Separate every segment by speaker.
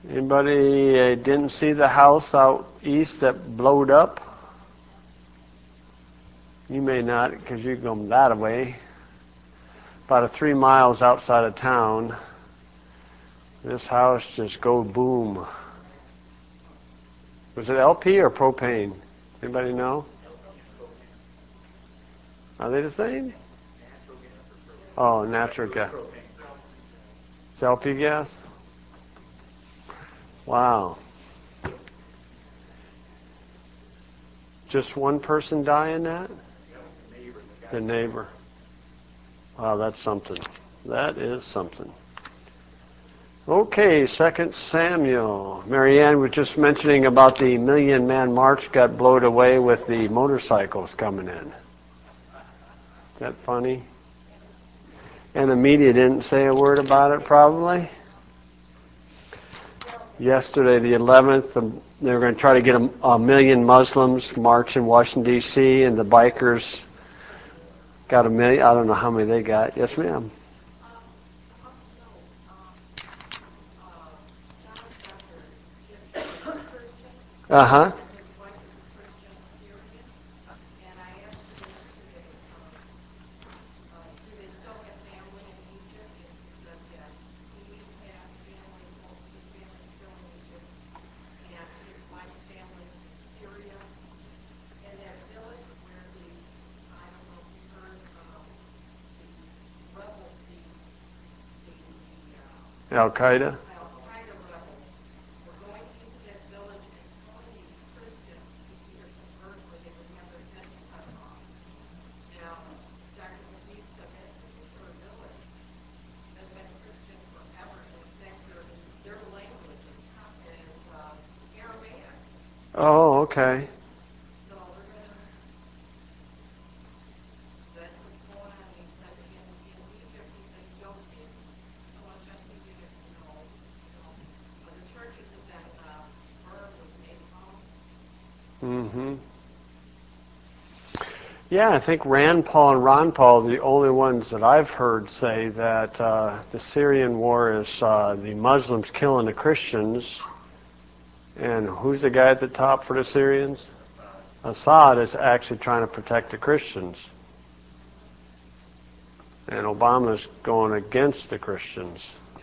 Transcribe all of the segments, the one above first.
Speaker 1: Anybody didn't see the house out east that blowed up? You may not, because you're going that way. About 3 miles outside of town. This house just go boom. Was it LP or propane? Anybody know? Are they the same? Oh, natural gas. It's LP gas? Wow. Just one person die in that? The neighbor. Wow, that's something. That is something. Okay, 2 Samuel. Marianne was just mentioning about the Million Man March got blown away with the motorcycles coming in. Is that funny? And the media didn't say a word about it, probably. Yesterday, the 11th, they were going to try to get a million Muslims march in Washington, D.C., and the bikers got a million. I don't know how many they got. Yes, ma'am. Uh-huh. Al-Qaeda? Oh, okay. Mm-hmm. Yeah, I think Rand Paul and Ron Paul are the only ones that I've heard say that the Syrian war is the Muslims killing the Christians. And who's the guy at the top for the Syrians? Assad is actually trying to protect the Christians. And Obama's going against the Christians.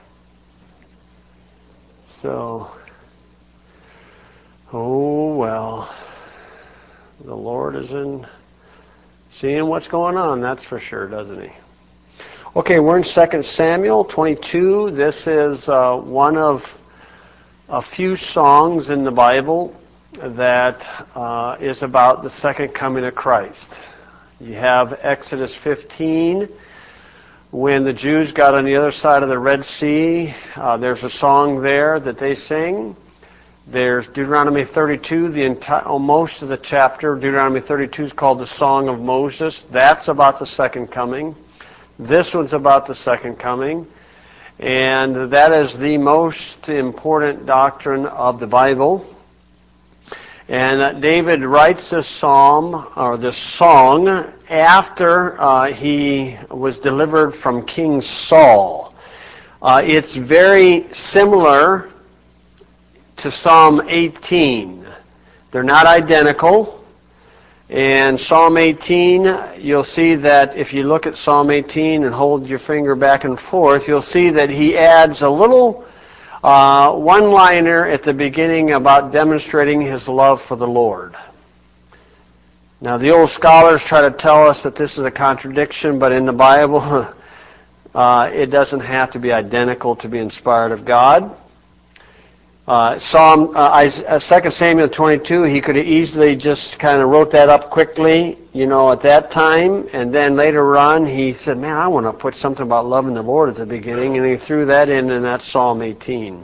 Speaker 1: So, oh well. The Lord is in seeing what's going on, that's for sure, doesn't he? Okay, we're in 2 Samuel 22. This is one of a few songs in the Bible that is about the second coming of Christ. You have Exodus 15, when the Jews got on the other side of the Red Sea. There's a song there that they sing. There's Deuteronomy 32, most of the chapter, Deuteronomy 32 is called the Song of Moses. That's about the second coming. This one's about the second coming. And that is the most important doctrine of the Bible. And David writes this psalm, or this song, after he was delivered from King Saul. It's very similar to Psalm 18. They're not identical. And Psalm 18, you'll see that if you look at Psalm 18 and hold your finger back and forth, you'll see that he adds a little one-liner at the beginning about demonstrating his love for the Lord. Now, the old scholars try to tell us that this is a contradiction, but in the Bible, it doesn't have to be identical to be inspired of God. 2 Samuel 22, he could have easily just kind of wrote that up quickly, at that time, and then later on he said, man, I want to put something about loving the Lord at the beginning, and he threw that in that Psalm 18.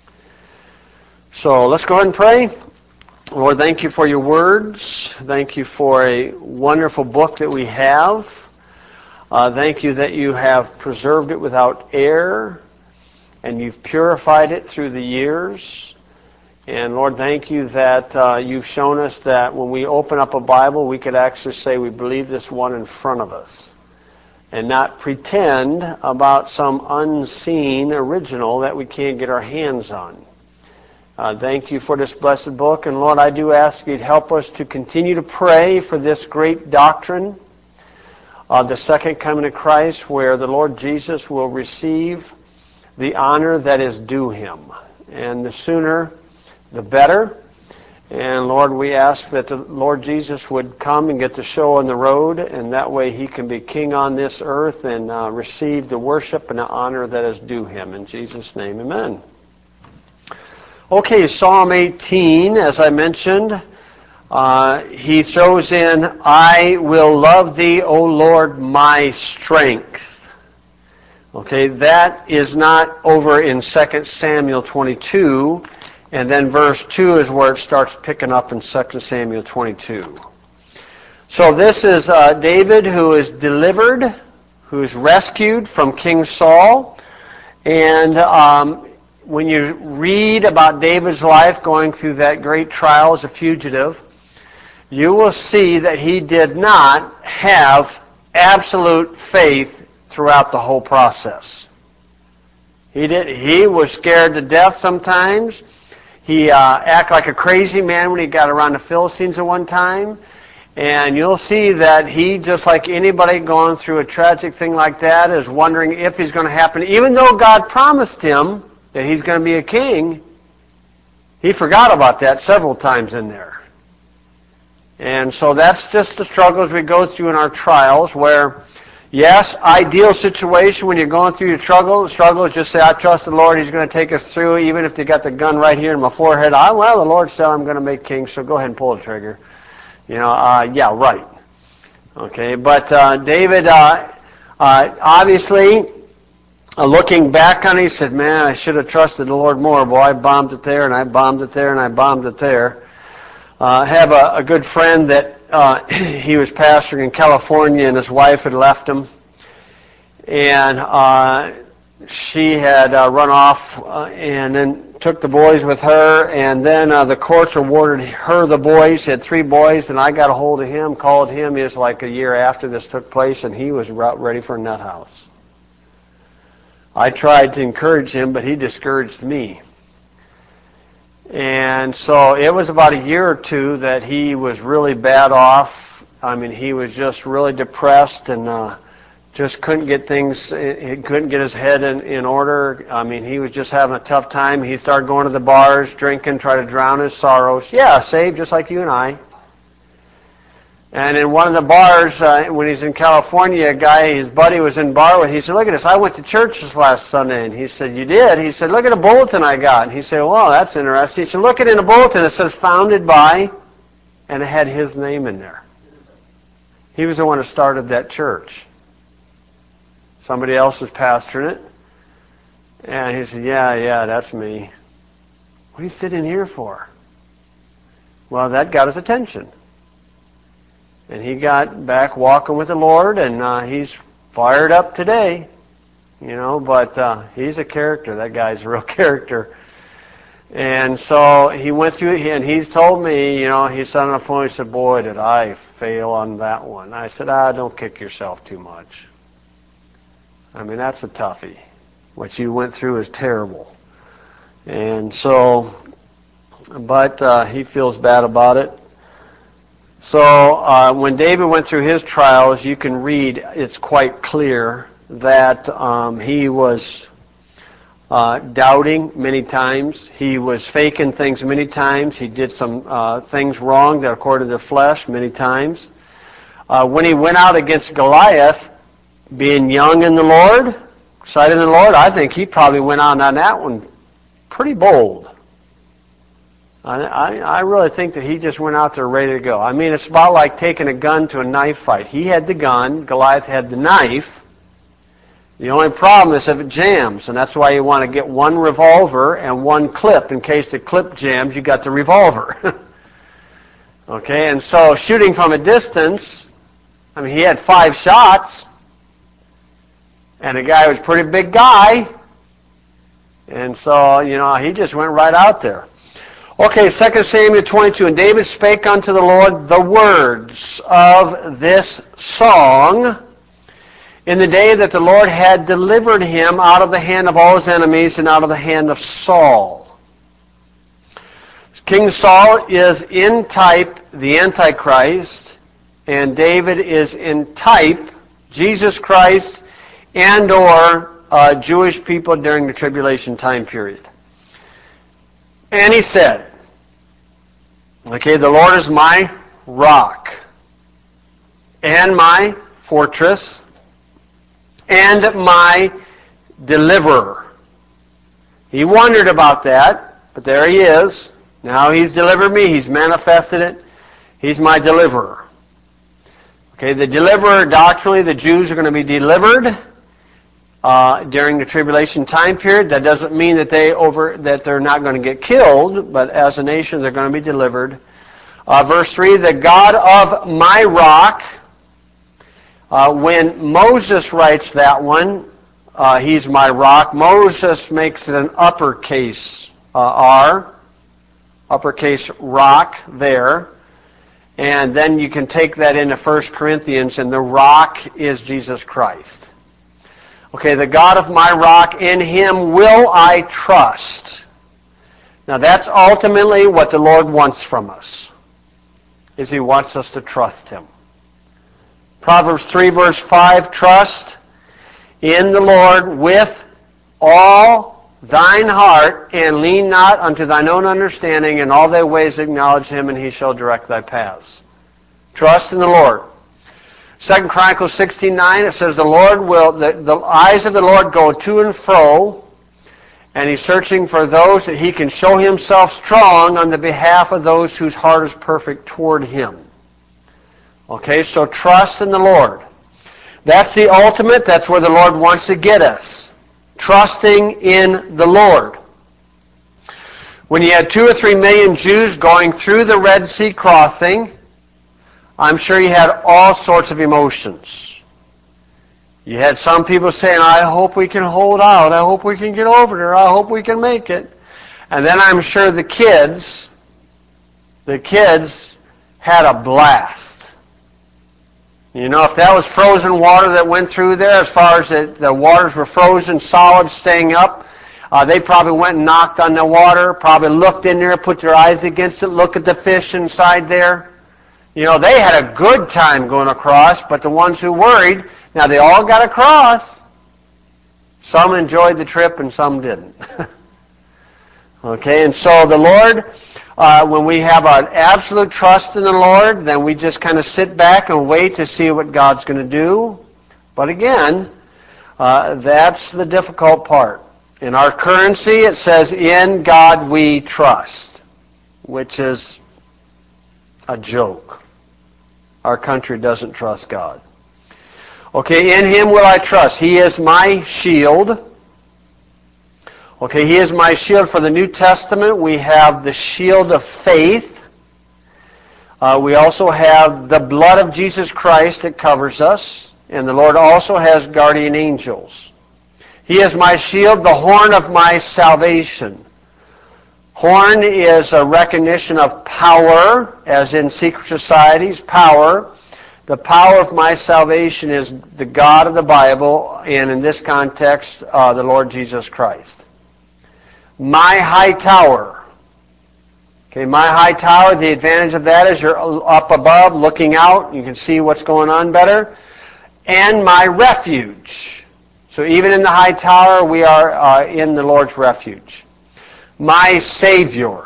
Speaker 1: So let's go ahead and pray. Lord, thank you for your words. Thank you for a wonderful book that we have. Thank you that you have preserved it without error, and you've purified it through the years. And Lord, thank you that you've shown us that when we open up a Bible, we could actually say we believe this one in front of us, and not pretend about some unseen original that we can't get our hands on. Thank you for this blessed book. And Lord, I do ask you to help us to continue to pray for this great doctrine of the second coming of Christ, where the Lord Jesus will receive the honor that is due him. And the sooner, the better. And Lord, we ask that the Lord Jesus would come and get the show on the road, and that way he can be king on this earth and receive the worship and the honor that is due him. In Jesus' name, amen. Okay, Psalm 18, as I mentioned, he throws in, I will love thee, O Lord, my strength. Okay, that is not over in 2 Samuel 22, and then verse 2 is where it starts picking up in 2 Samuel 22. So this is David who is delivered, who is rescued from King Saul, and when you read about David's life going through that great trial as a fugitive, you will see that he did not have absolute faith throughout the whole process. He was scared to death sometimes. He acted like a crazy man when he got around the Philistines at one time. And you'll see that he, just like anybody going through a tragic thing like that, is wondering if it's going to happen. Even though God promised him that he's going to be a king, he forgot about that several times in there. And so that's just the struggles we go through in our trials, where, yes, ideal situation when you're going through your struggles, just say, I trust the Lord, he's going to take us through, even if you got the gun right here in my forehead. Well, the Lord said I'm going to make king, so go ahead and pull the trigger. Yeah, right. Okay, but David, obviously, looking back on it, he said, man, I should have trusted the Lord more. Boy, I bombed it there, and I bombed it there, and I bombed it there. I have a good friend that he was pastoring in California, and his wife had left him. And she had run off and then took the boys with her. And then the courts awarded her the boys. He had 3 boys, and I got a hold of him, called him. It was like a year after this took place, and he was ready for a nut house. I tried to encourage him, but he discouraged me. And so it was about a year or 2 that he was really bad off. I mean, he was just really depressed and just couldn't get things, he couldn't get his head in order. I mean, he was just having a tough time. He started going to the bars, drinking, try to drown his sorrows. Yeah, saved just like you and I. And in one of the bars, when he's in California, a guy, his buddy was in bar with, he said, look at this, I went to church this last Sunday. And he said, you did? He said, look at the bulletin I got. And he said, well, that's interesting. He said, look at in the bulletin, it says founded by, and it had his name in there. He was the one who started that church. Somebody else was pastoring it. And he said, yeah, that's me. What are you sitting here for? Well, that got his attention. And he got back walking with the Lord, and he's fired up today, but he's a character. That guy's a real character. And so he went through, and he's told me, he said on the phone, he said, boy, did I fail on that one. I said, don't kick yourself too much. I mean, that's a toughie. What you went through is terrible. And so, but he feels bad about it. So when David went through his trials, you can read, it's quite clear that he was doubting many times. He was faking things many times. He did some things wrong that according to the flesh many times. When he went out against Goliath, being young in the Lord, excited in the Lord, I think he probably went out on that one pretty bold. I really think that he just went out there ready to go. I mean, it's about like taking a gun to a knife fight. He had the gun, Goliath had the knife. The only problem is if it jams, and that's why you want to get one revolver and one clip. In case the clip jams, you got the revolver. Okay, and so shooting from a distance, I mean, he had 5 shots, and the guy was a pretty big guy, and so, he just went right out there. Okay, 2 Samuel 22, and David spake unto the Lord the words of this song in the day that the Lord had delivered him out of the hand of all his enemies and out of the hand of Saul. King Saul is in type the Antichrist, and David is in type Jesus Christ and or Jewish people during the tribulation time period. And he said, okay, the Lord is my rock and my fortress and my deliverer. He wondered about that, but there he is. Now he's delivered me. He's manifested it. He's my deliverer. Okay, the deliverer, doctrinally, the Jews are going to be delivered during the tribulation time period. That doesn't mean that they're not going to get killed, but as a nation, they're going to be delivered. Verse 3, the God of my rock. When Moses writes that one, he's my rock, Moses makes it an uppercase R, uppercase rock there. And then you can take that into 1 Corinthians, and the rock is Jesus Christ. Okay, the God of my rock, in him will I trust. Now that's ultimately what the Lord wants from us, is he wants us to trust him. Proverbs 3 verse 5, trust in the Lord with all thine heart, and lean not unto thine own understanding. In all thy ways acknowledge him, and he shall direct thy paths. Trust in the Lord. 2 Chronicles 16:9, it says, the eyes of the Lord go to and fro, and he's searching for those that he can show himself strong on the behalf of those whose heart is perfect toward him. Okay, so trust in the Lord. That's the ultimate. That's where the Lord wants to get us. Trusting in the Lord. When you had 2 or 3 million Jews going through the Red Sea crossing, I'm sure you had all sorts of emotions. You had some people saying, I hope we can hold out. I hope we can get over there. I hope we can make it. And then I'm sure the kids had a blast. You know, if that was frozen water that went through there, as far as the waters were frozen, solid, staying up, they probably went and knocked on the water, probably looked in there, put their eyes against it, look at the fish inside there. You know, they had a good time going across, but the ones who worried, now they all got across. Some enjoyed the trip and some didn't. Okay, and so the Lord, when we have an absolute trust in the Lord, then we just kind of sit back and wait to see what God's going to do. But again, that's the difficult part. In our currency, it says, in God we trust, which is a joke. Our country doesn't trust God. Okay, in him will I trust. He is my shield. Okay, he is my shield. For the New Testament, we have the shield of faith. We also have the blood of Jesus Christ that covers us. And the Lord also has guardian angels. He is my shield, the horn of my salvation. Horn is a recognition of power, as in secret societies, power. The power of my salvation is the God of the Bible, and in this context, the Lord Jesus Christ. My high tower. Okay, my high tower, the advantage of that is you're up above, looking out, you can see what's going on better. And my refuge. So even in the high tower, we are in the Lord's refuge. My Savior.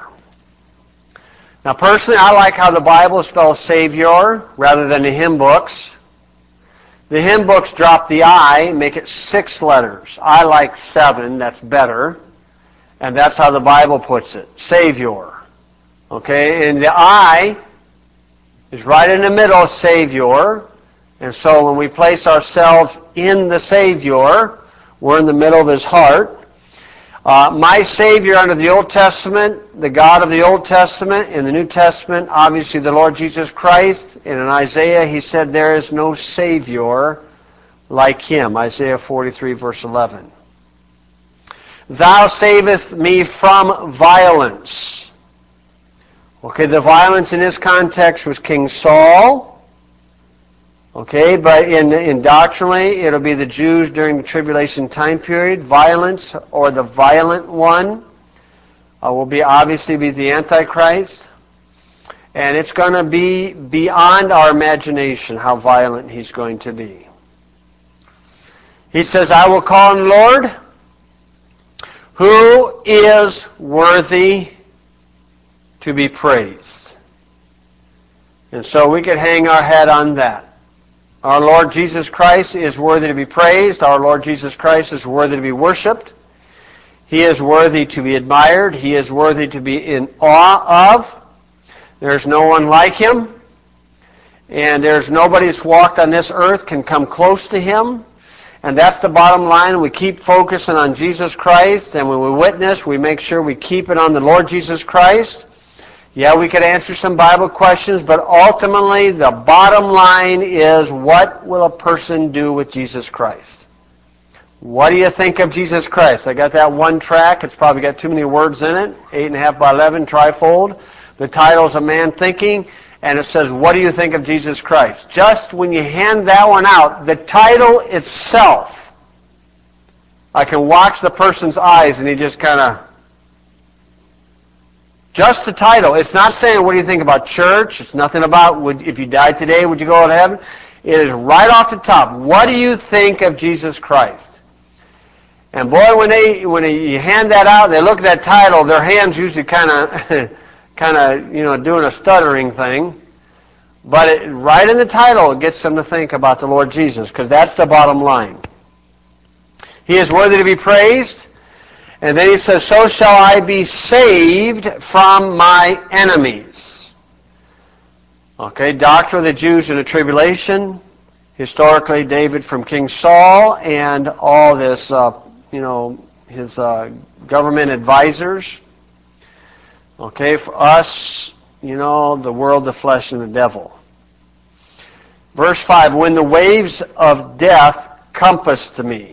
Speaker 1: Now personally, I like how the Bible spells Savior rather than the hymn books. The hymn books drop the I, make it 6 letters. I like 7, that's better. And that's how the Bible puts it, Savior. Okay, and the I is right in the middle, Savior. And so when we place ourselves in the Savior, we're in the middle of his heart. My Savior under the Old Testament, the God of the Old Testament. In the New Testament, obviously the Lord Jesus Christ. And in Isaiah, he said, there is no Savior like him. Isaiah 43, verse 11. Thou savest me from violence. Okay, the violence in this context was King Saul. Okay, but in doctrinally, it'll be the Jews during the tribulation time period. Violence, or the violent one, will obviously be the Antichrist. And it's going to be beyond our imagination how violent he's going to be. He says, I will call on the Lord, who is worthy to be praised. And so we could hang our hat on that. Our Lord Jesus Christ is worthy to be praised. Our Lord Jesus Christ is worthy to be worshiped. He is worthy to be admired. He is worthy to be in awe of. There's no one like him. And there's nobody that's walked on this earth can come close to him. And that's the bottom line. We keep focusing on Jesus Christ. And when we witness, we make sure we keep it on the Lord Jesus Christ. Yeah, we could answer some Bible questions, but ultimately the bottom line is, what will a person do with Jesus Christ? What do you think of Jesus Christ? I got that one track. It's probably got too many words in it. 8.5 by 11, trifold. The title's A Man Thinking, and it says, what do you think of Jesus Christ? Just when you hand that one out, the title itself, I can watch the person's eyes and he just kind of, just the title. It's not saying, what do you think about church? It's nothing about, if you died today, would you go to heaven? It is right off the top. What do you think of Jesus Christ? And boy, when you hand that out, they look at that title, their hands usually kind of, doing a stuttering thing. But right in the title, it gets them to think about the Lord Jesus, because that's the bottom line. He is worthy to be praised. And then he says, so shall I be saved from my enemies. Okay, doctrine of the Jews in the tribulation. Historically, David from King Saul and all this, his government advisors. Okay, for us, the world, the flesh, and the devil. Verse 5, when the waves of death compassed me.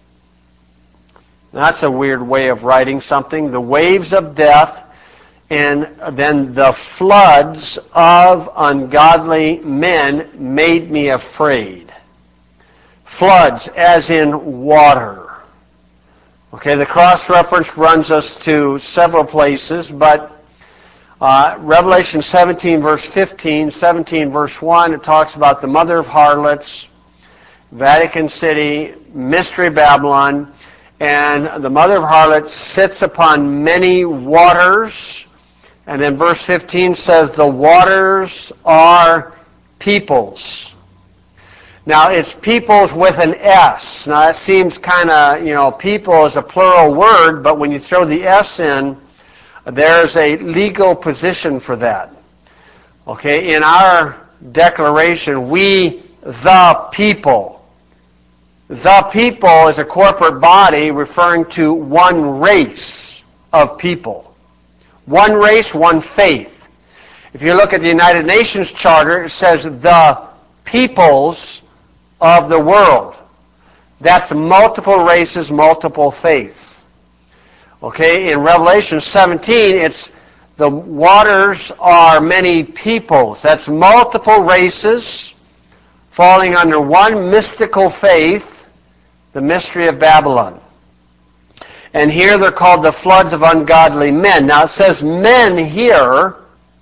Speaker 1: That's a weird way of writing something. The waves of death, and then the floods of ungodly men made me afraid. Floods, as in water. Okay, the cross-reference runs us to several places, but Revelation 17, verse 15, 17, verse 1, it talks about the mother of harlots, Vatican City, Mystery Babylon, and the mother of harlots sits upon many waters. And then verse 15 says, the waters are peoples. Now, it's peoples with an S. Now, that seems kind of, people is a plural word, but when you throw the S in, there's a legal position for that. Okay, in our declaration, we the people. The people is a corporate body referring to one race of people. One race, one faith. If you look at the United Nations Charter, it says the peoples of the world. That's multiple races, multiple faiths. Okay, in Revelation 17, it's the waters are many peoples. That's multiple races falling under one mystical faith, the mystery of Babylon. And here they're called the floods of ungodly men. Now it says men here.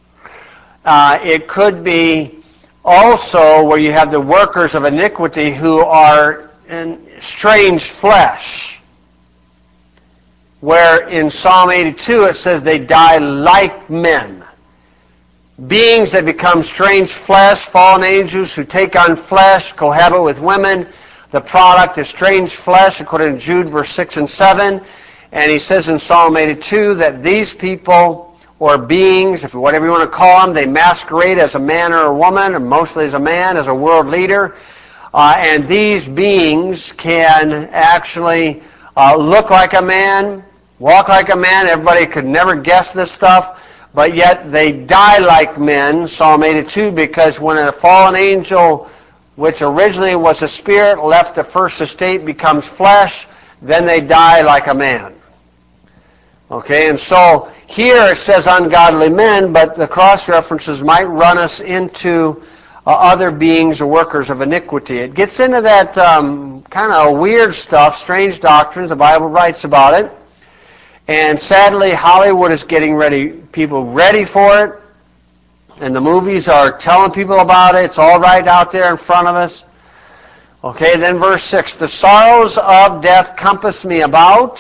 Speaker 1: It could be also where you have the workers of iniquity who are in strange flesh. Where in Psalm 82 it says they die like men. Beings that become strange flesh, fallen angels who take on flesh, cohabit with women. The product is strange flesh, according to Jude, verse 6 and 7. And he says in Psalm 82 that these people, or beings, if whatever you want to call them, they masquerade as a man or a woman, or mostly as a man, as a world leader. And these beings can actually look like a man, walk like a man. Everybody could never guess this stuff. But yet they die like men, Psalm 82, because when a fallen angel, which originally was a spirit, left the first estate, becomes flesh, then they die like a man. Okay, and so here it says ungodly men, but the cross-references might run us into other beings or workers of iniquity. It gets into that kind of weird stuff, strange doctrines. The Bible writes about it. And sadly, Hollywood is getting people ready for it. And the movies are telling people about it. It's all right out there in front of us. Okay, then verse 6. The sorrows of death compassed me about.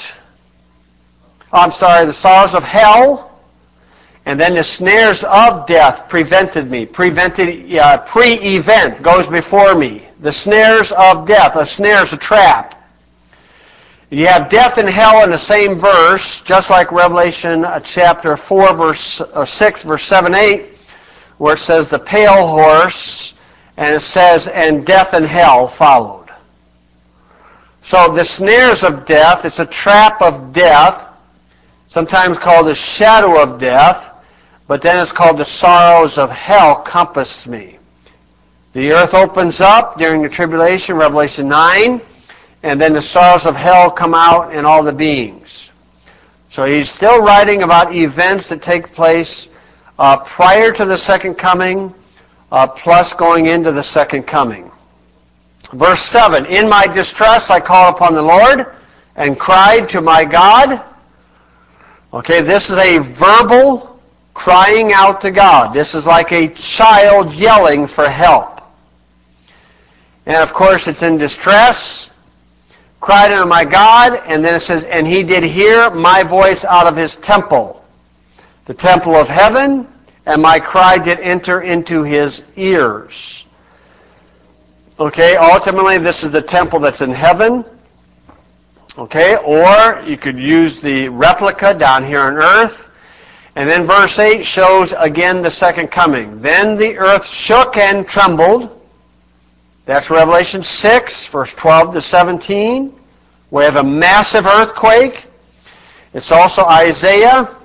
Speaker 1: The sorrows of hell. And then the snares of death prevented me. Pre-event goes before me. The snares of death. A snare is a trap. You have death and hell in the same verse, just like Revelation chapter 4, verse 6, verse 7, 8, where it says the pale horse, and it says, and death and hell followed. So the snares of death, it's a trap of death, sometimes called the shadow of death, but then it's called the sorrows of hell compassed me. The earth opens up during the tribulation, Revelation 9, and then the sorrows of hell come out in all the beings. So he's still writing about events that take place prior to the second coming, plus going into the second coming. Verse 7, in my distress I called upon the Lord and cried to my God. Okay, this is a verbal crying out to God. This is like a child yelling for help. And of course it's in distress. Cried unto my God, and then it says, and he did hear my voice out of his temple, the temple of heaven, and my cry did enter into his ears. Okay, ultimately this is the temple that's in heaven. Okay, or you could use the replica down here on earth. And then verse 8 shows again the second coming. Then the earth shook and trembled. That's Revelation 6, verse 12 to 17. We have a massive earthquake. It's also Isaiah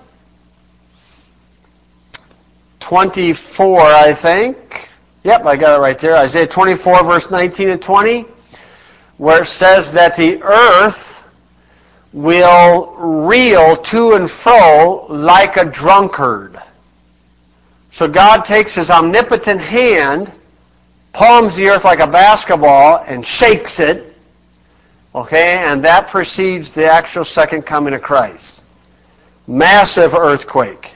Speaker 1: 24, I think. Yep, I got it right there. Isaiah 24, verse 19 and 20, where it says that the earth will reel to and fro like a drunkard. So God takes his omnipotent hand, palms the earth like a basketball, and shakes it. Okay, and that precedes the actual second coming of Christ. Massive earthquake.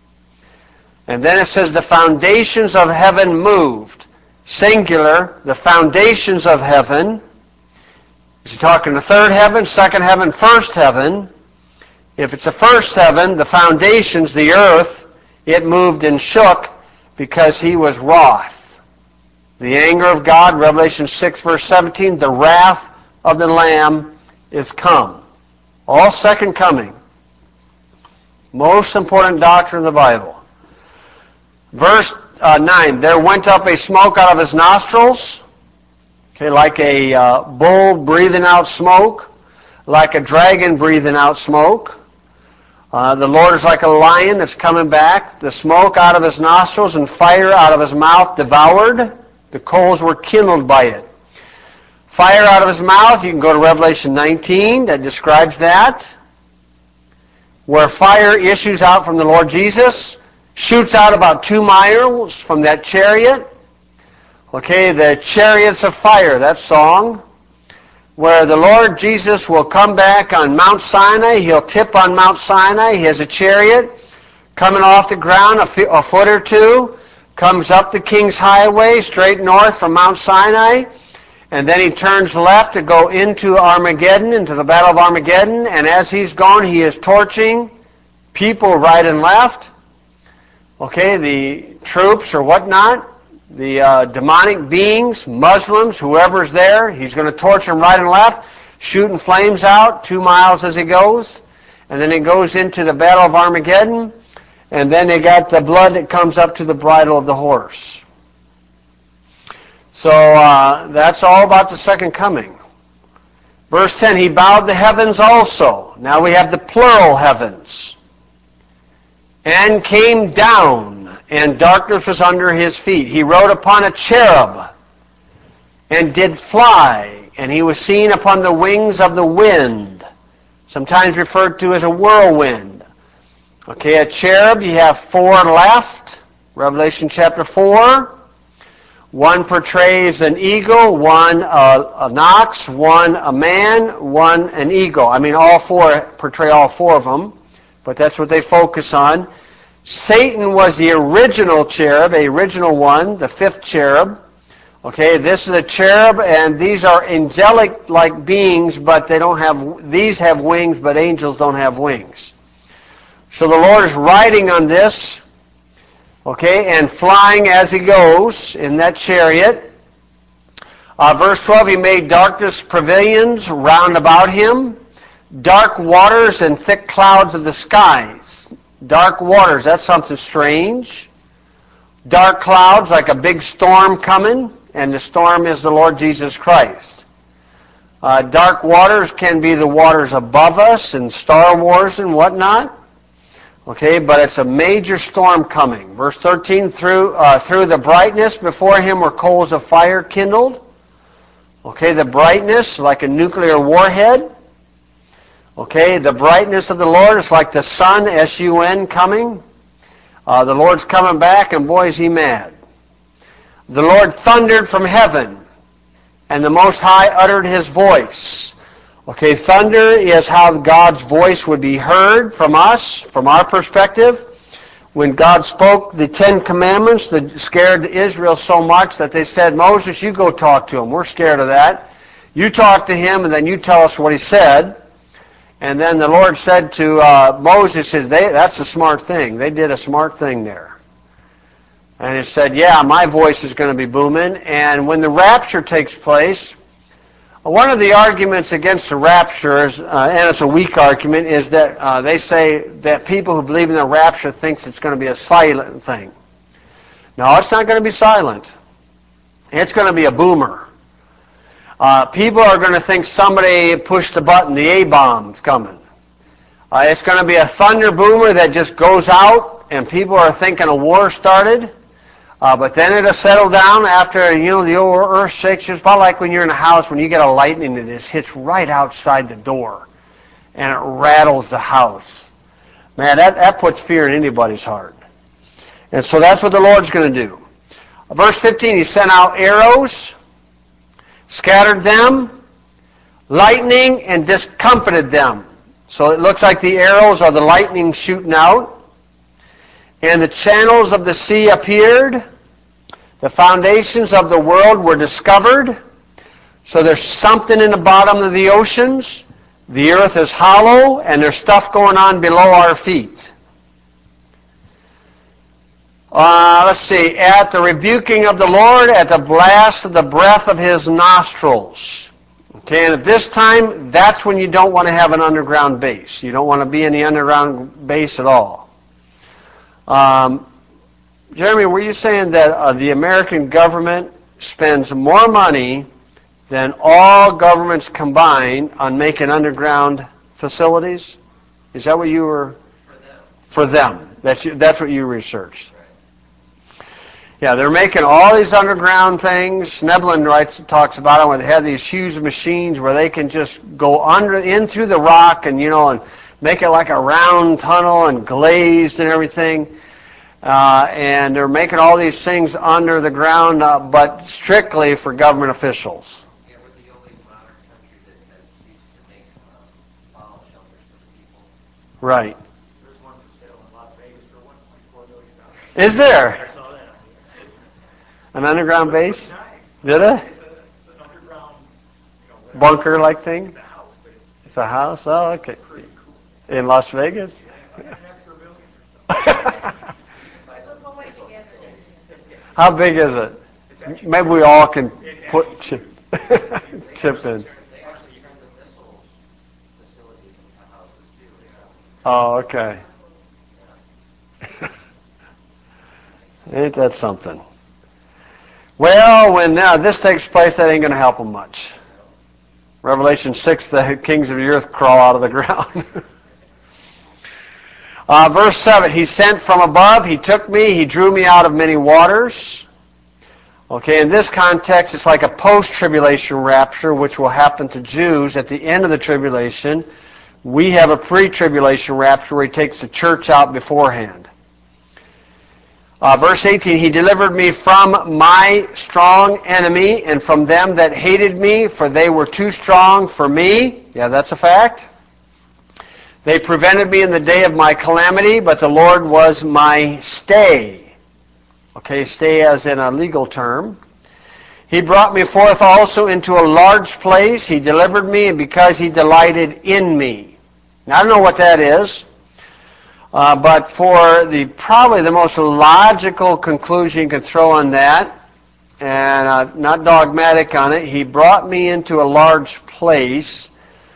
Speaker 1: And then it says the foundations of heaven moved. Singular, the foundations of heaven. Is he talking the third heaven, second heaven, first heaven? If it's the first heaven, the foundations, the earth, it moved and shook because he was wroth. The anger of God, Revelation 6, verse 17, the wrath of the Lamb is come. All second coming. Most important doctrine of the Bible. Verse 9, there went up a smoke out of his nostrils. Okay, like a bull breathing out smoke, like a dragon breathing out smoke. The Lord is like a lion that's coming back. The smoke out of his nostrils and fire out of his mouth devoured. The coals were kindled by it. Fire out of his mouth, you can go to Revelation 19, that describes that. Where fire issues out from the Lord Jesus, shoots out about 2 miles from that chariot. Okay, the chariots of fire, that song, where the Lord Jesus will come back on Mount Sinai. He'll tip on Mount Sinai. He has a chariot coming off the ground a foot or two, comes up the King's Highway straight north from Mount Sinai, and then he turns left to go into Armageddon, into the Battle of Armageddon, and as he's going, he is torching people right and left. Okay, the troops or whatnot. The demonic beings, Muslims, whoever's there, he's going to torture them right and left, shooting flames out 2 miles as he goes. And then he goes into the Battle of Armageddon, and then they got the blood that comes up to the bridle of the horse. So that's all about the second coming. Verse 10, he bowed the heavens also. Now we have the plural heavens. And came down, and darkness was under his feet. He rode upon a cherub, and did fly, and he was seen upon the wings of the wind, sometimes referred to as a whirlwind. Okay, a cherub, you have 4 left, Revelation chapter 4. One portrays an eagle, one an ox, one a man, one an eagle. I mean, all four portray all four of them, but that's what they focus on. Satan was the original cherub, the original one, the fifth cherub. Okay, this is a cherub, and these are angelic-like beings, but they don't have, these have wings, but angels don't have wings. So the Lord is riding on this, okay, and flying as he goes in that chariot. Verse 12, he made darkness pavilions round about him, dark waters and thick clouds of the skies. Dark waters, that's something strange. Dark clouds, like a big storm coming, and the storm is the Lord Jesus Christ. Dark waters can be the waters above us in Star Wars and whatnot. Okay, but it's a major storm coming. Verse 13, through the brightness before him were coals of fire kindled. Okay, the brightness, like a nuclear warhead. Okay, the brightness of the Lord is like the sun, S-U-N, coming. The Lord's coming back, and boy, is he mad. The Lord thundered from heaven, and the Most High uttered his voice. Okay, thunder is how God's voice would be heard from us, from our perspective. When God spoke the Ten Commandments, that scared Israel so much that they said, Moses, you go talk to him. We're scared of that. You talk to him, and then you tell us what he said. And then the Lord said to Moses, that's a smart thing. They did a smart thing there. And it said, yeah, my voice is going to be booming. And when the rapture takes place, one of the arguments against the rapture, and it's a weak argument, is that they say that people who believe in the rapture thinks it's going to be a silent thing. No, it's not going to be silent. It's going to be a boomer. People are going to think somebody pushed the button, the A-bomb's coming. It's going to be a thunder boomer that just goes out, and people are thinking a war started. But then it'll settle down after, the old earth shakes. It's about like when you're in a house, when you get a lightning that just hits right outside the door, and it rattles the house. Man, that puts fear in anybody's heart. And so that's what the Lord's going to do. Verse 15, he sent out arrows, scattered them, lightning, and discomfited them. So it looks like the arrows are the lightning shooting out. And the channels of the sea appeared. The foundations of the world were discovered. So there's something in the bottom of the oceans. The earth is hollow, and there's stuff going on below our feet. Let's see. At the rebuking of the Lord, at the blast of the breath of his nostrils. Okay, and at this time, that's when you don't want to have an underground base. You don't want to be in the underground base at all. Jeremy, were you saying that the American government spends more money than all governments combined on making underground facilities? Is that what you were? For them. That's what you researched. Yeah, they're making all these underground things. Schneblin talks about it, where they have these huge machines where they can just go in through the rock and and make it like a round tunnel and glazed and everything. And they're making all these things under the ground, but strictly for government officials.
Speaker 2: Yeah, we're the only modern country that has ceased to make fallout shelters for the people.
Speaker 1: Right.
Speaker 3: There's one for sale in Las Vegas for $1.4 million.
Speaker 1: Is there?
Speaker 3: I saw that.
Speaker 1: An underground base?
Speaker 3: Nice.
Speaker 1: Did it?
Speaker 3: It's an underground,
Speaker 1: Bunker-like thing?
Speaker 3: It's a house, but
Speaker 1: It's a house? Oh, okay.
Speaker 3: pretty cool.
Speaker 1: In Las Vegas?
Speaker 3: Like an extra million or something.
Speaker 1: How big is it? Maybe we all can put chip in.
Speaker 2: They actually turned the missile facilities into houses too.
Speaker 1: Oh, okay. Ain't that something? Well, when this takes place, that ain't going to help them much. Revelation 6, the kings of the earth crawl out of the ground. Verse 7, he sent from above, he took me, he drew me out of many waters. Okay, in this context, it's like a post-tribulation rapture, which will happen to Jews at the end of the tribulation. We have a pre-tribulation rapture where he takes the church out beforehand. Verse 18, He delivered me from my strong enemy and from them that hated me, for they were too strong for me. Yeah, that's a fact. They prevented me in the day of my calamity, but the Lord was my stay. Okay, stay as in a legal term. He brought me forth also into a large place. He delivered me, and because He delighted in me. Now, I don't know what that is. But for probably the most logical conclusion you can throw on that, and not dogmatic on it, He brought me into a large place.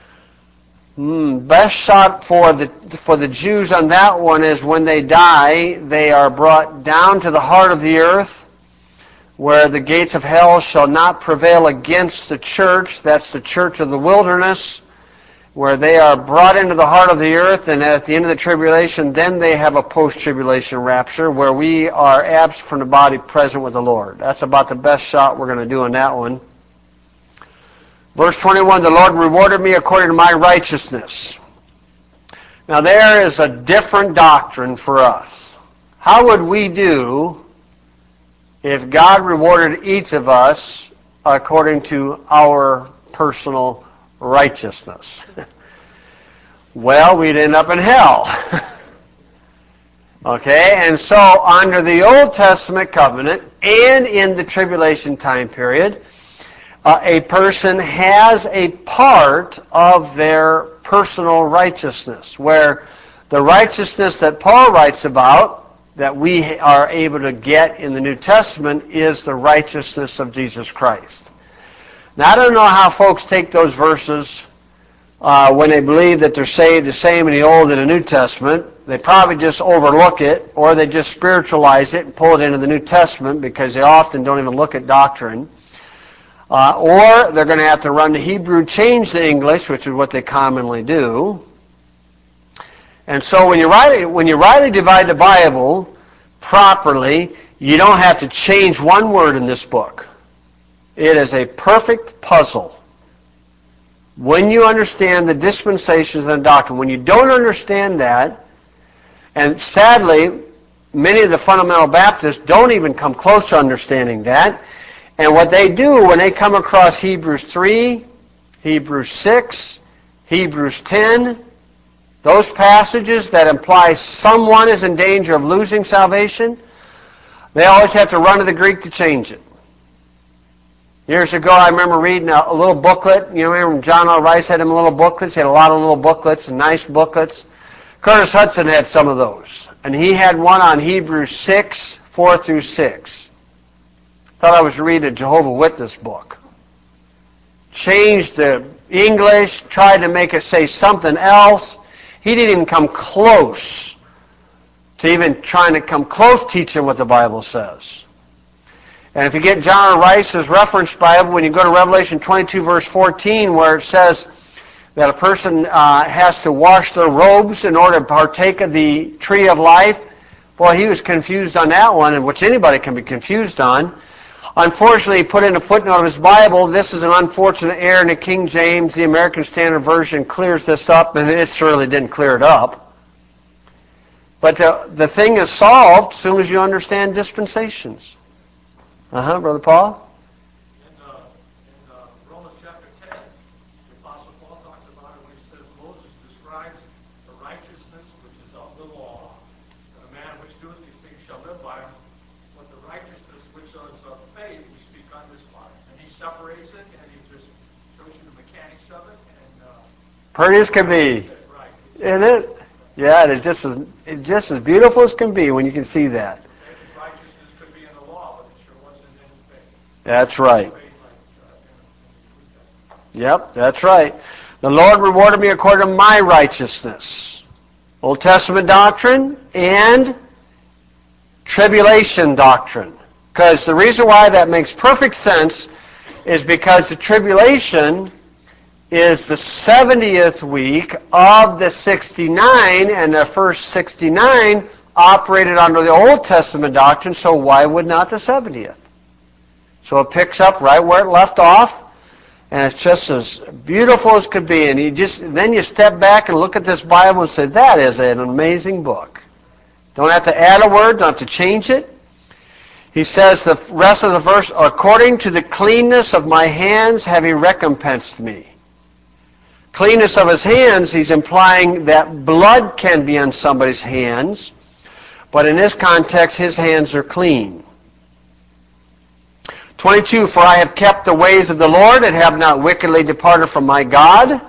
Speaker 1: Best shot for the Jews on that one is when they die, they are brought down to the heart of the earth, where the gates of hell shall not prevail against the church. That's the church of the wilderness, where they are brought into the heart of the earth, and at the end of the tribulation, then they have a post-tribulation rapture, where we are absent from the body, present with the Lord. That's about the best shot we're going to do on that one. Verse 21, the Lord rewarded me according to my righteousness. Now there is a different doctrine for us. How would we do if God rewarded each of us according to our personal righteousness? Well, we'd end up in hell. Okay, and so under the Old Testament covenant and in the tribulation time period, a person has a part of their personal righteousness, where the righteousness that Paul writes about, that we are able to get in the New Testament, is the righteousness of Jesus Christ. Now, I don't know how folks take those verses when they believe that they're saved the same in the Old and the New Testament. They probably just overlook it, or they just spiritualize it and pull it into the New Testament because they often don't even look at doctrine. Or they're going to have to run to Hebrew, change to English, which is what they commonly do. And so when you rightly divide the Bible properly, you don't have to change one word in this book. It is a perfect puzzle. When you understand the dispensations and the doctrine, when you don't understand that, and sadly, many of the fundamental Baptists don't even come close to understanding that, and what they do when they come across Hebrews 3, Hebrews 6, Hebrews 10, those passages that imply someone is in danger of losing salvation, they always have to run to the Greek to change it. Years ago, I remember reading a little booklet. You remember John L. Rice had them little booklets? He had a lot of little booklets and nice booklets. Curtis Hudson had some of those. And he had one on Hebrews 6, 4 through 6. Thought I was reading a Jehovah's Witness book. Changed the English, tried to make it say something else. He didn't even come close to even trying to come close teaching what the Bible says. And if you get John R. Rice's reference Bible, when you go to Revelation 22, verse 14, where it says that a person has to wash their robes in order to partake of the tree of life, boy, he was confused on that one, and which anybody can be confused on. Unfortunately, he put in a footnote of his Bible, this is an unfortunate error in the King James. The American Standard Version clears this up, and it surely didn't clear it up. But the thing is solved as soon as you understand dispensations. Brother Paul?
Speaker 3: In Romans chapter 10, the Apostle Paul talks about it when he says Moses describes the righteousness which is of the law, and the man which doeth these things shall live by them. But the righteousness which is of faith we speak on this life. And he separates it, and he just shows you the mechanics of it. And
Speaker 1: pretty as can be.
Speaker 3: Right.
Speaker 1: Isn't it? Yeah, it's just as beautiful as can be when you can see that.
Speaker 3: Righteousness could be in the law, but it sure wasn't in faith.
Speaker 1: That's right.
Speaker 3: Faith like in the New Testament.
Speaker 1: Yep, that's right. The Lord rewarded me according to my righteousness. Old Testament doctrine and tribulation doctrine. Because the reason why that makes perfect sense is because the tribulation is the 70th week of the 69, and the first 69 operated under the Old Testament doctrine, so why would not the 70th? So it picks up right where it left off, and it's just as beautiful as could be. And then you step back and look at this Bible and say, that is an amazing book. Don't have to add a word, don't have to change it. He says the rest of the verse, according to the cleanness of my hands have he recompensed me. Cleanness of his hands, he's implying that blood can be on somebody's hands, but in this context, his hands are clean. 22, for I have kept the ways of the Lord and have not wickedly departed from my God.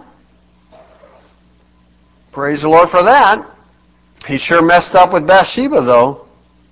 Speaker 1: Praise the Lord for that. He sure messed up with Bathsheba, though.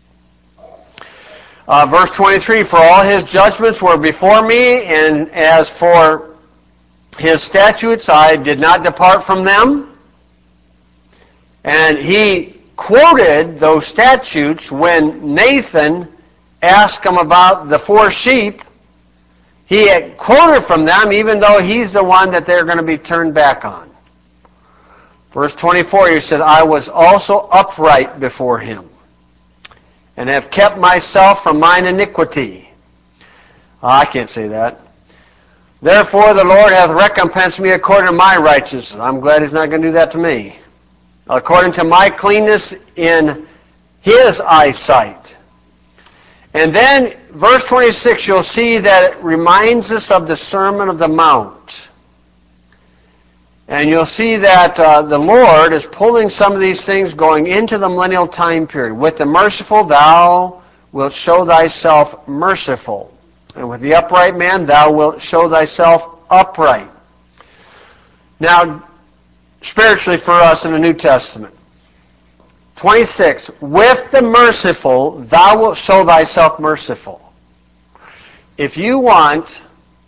Speaker 1: Verse 23, for all his judgments were before me, and as for his statutes, I did not depart from them. And he quoted those statutes when Nathan asked him about the 4 sheep. He had quoted from them, even though he's the one that they're going to be turned back on. Verse 24, he said, I was also upright before him, and have kept myself from mine iniquity. I can't say that. Therefore the Lord hath recompensed me according to my righteousness. I'm glad he's not going to do that to me. According to my cleanness in his eyesight. And then, verse 26, you'll see that it reminds us of the Sermon of the Mount. And you'll see that the Lord is pulling some of these things going into the millennial time period. With the merciful thou wilt show thyself merciful. And with the upright man thou wilt show thyself upright. Now, spiritually for us in the New Testament. 26, with the merciful thou wilt show thyself merciful. If you want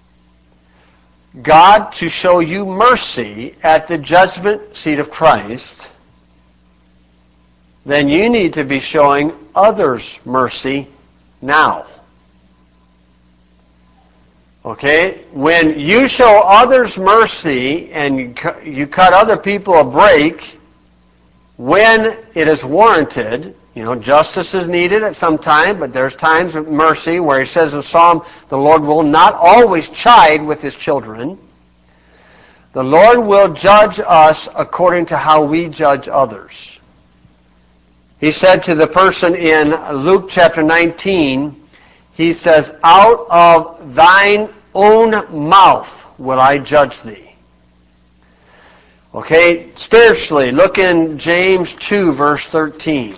Speaker 1: God to show you mercy at the judgment seat of Christ, then you need to be showing others mercy now. Okay? When you show others mercy and you cut other people a break when it is warranted, justice is needed at some time, but there's times of mercy where he says in Psalm, the Lord will not always chide with his children. The Lord will judge us according to how we judge others. He said to the person in Luke chapter 19, he says, out of thine own mouth will I judge thee. Okay, spiritually, look in James 2, verse 13.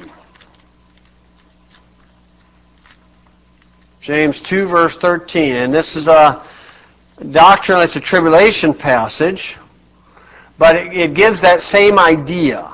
Speaker 1: James 2, verse 13. And this is a doctrine, it's a tribulation passage, but it gives that same idea.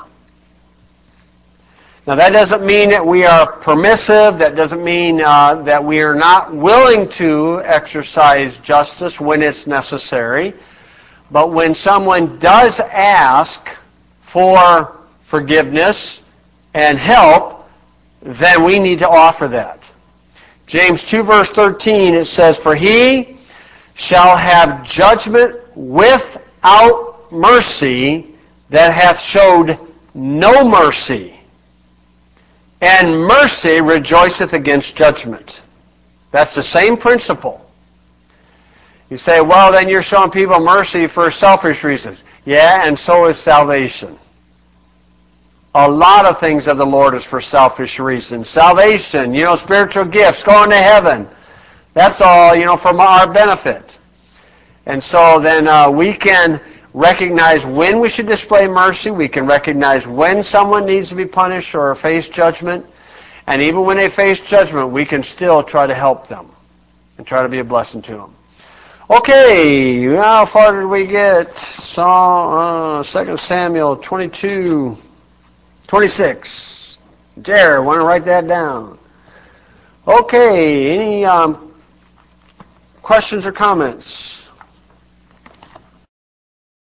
Speaker 1: Now, that doesn't mean that we are permissive. That doesn't mean that we are not willing to exercise justice when it's necessary. But when someone does ask for forgiveness and help, then we need to offer that. James 2 verse 13, it says, for he shall have judgment without mercy that hath showed no mercy. And mercy rejoiceth against judgment. That's the same principle. You say, well, then you're showing people mercy for selfish reasons. Yeah, and so is salvation. A lot of things of the Lord is for selfish reasons. Salvation, spiritual gifts, going to heaven. That's all, for our benefit. And so then we can recognize when we should display mercy. We can recognize when someone needs to be punished or face judgment. And even when they face judgment, we can still try to help them and try to be a blessing to them. Okay, how far did we get? 2 Samuel 22, 26. Jared, want to write that down? Okay, any questions or comments?